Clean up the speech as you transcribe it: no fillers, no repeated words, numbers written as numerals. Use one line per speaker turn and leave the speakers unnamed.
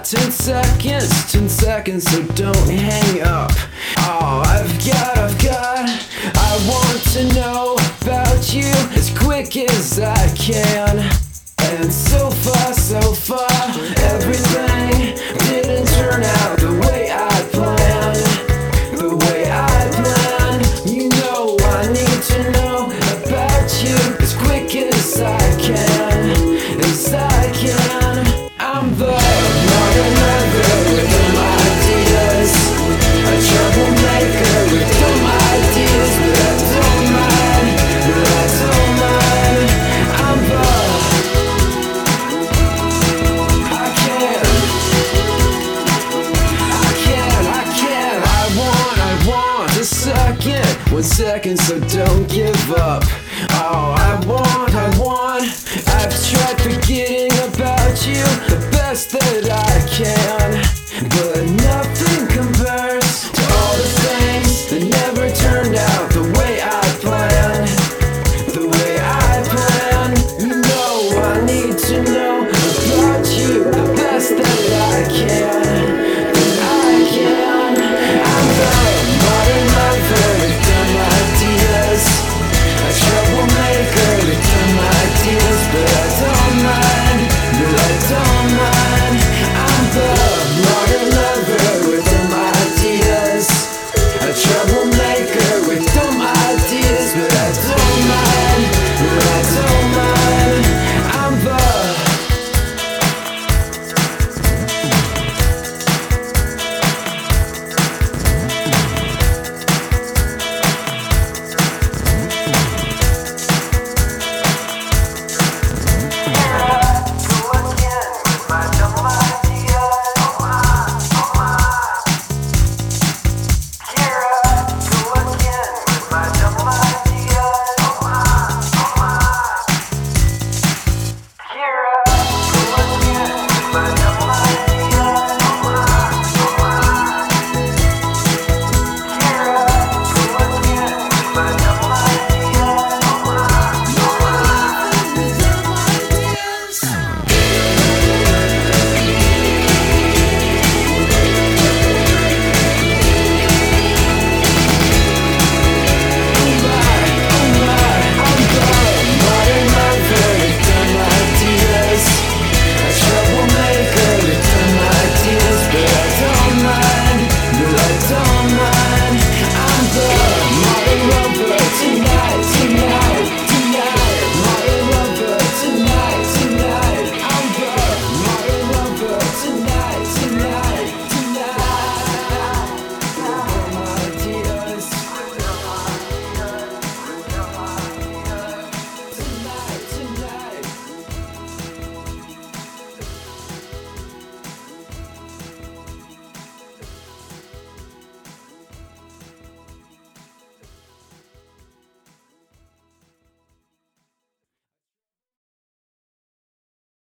10 seconds, so don't hang up. Oh, I want to know about you as quick as I can. And so far, everything didn't turn out the way I planned. The way I planned. You know I need to know about you as quick as I can. As I can. I'm the another with dumb ideas. A troublemaker with dumb ideas, but I don't mind. I'm the I want 1 second, so don't give up. Oh, I want I've tried forgetting about you the best that I can.